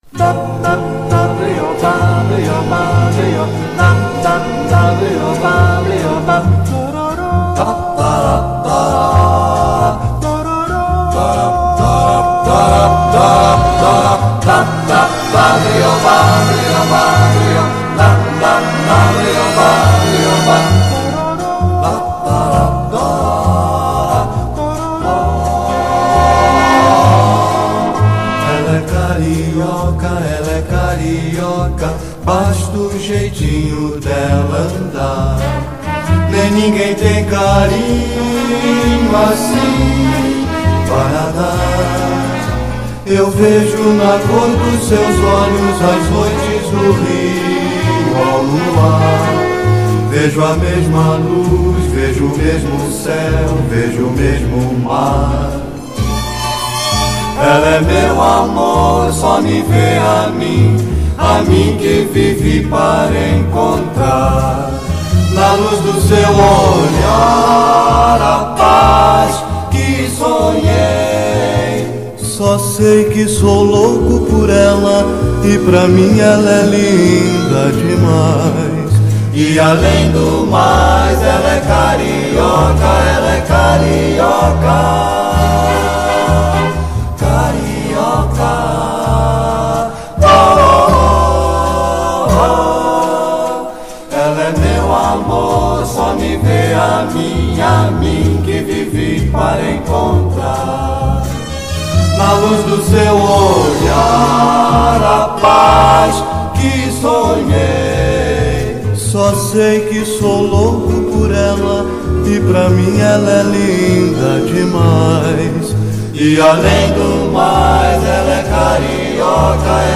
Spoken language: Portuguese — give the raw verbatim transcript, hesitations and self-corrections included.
Basta o jeitinho dela andar. Nem ninguém tem carinho assim para dar. Eu vejo na cor dos seus olhos as noites do rio ao luar. Vejo a mesma luz, vejo o mesmo céu, vejo o mesmo mar. Ela é meu amor, só me vê a mim, a mim que vivi para encontrar na luz do seu olhar a paz que sonhei. Só sei que sou louco por ela e pra mim ela é linda demais. E além do mais ela é carioca, ela é carioca. A mim, a mim que vivi para encontrar na luz do seu olhar a paz que sonhei. Só sei que sou louco por ela e pra mim ela é linda demais. E além do mais ela é carioca,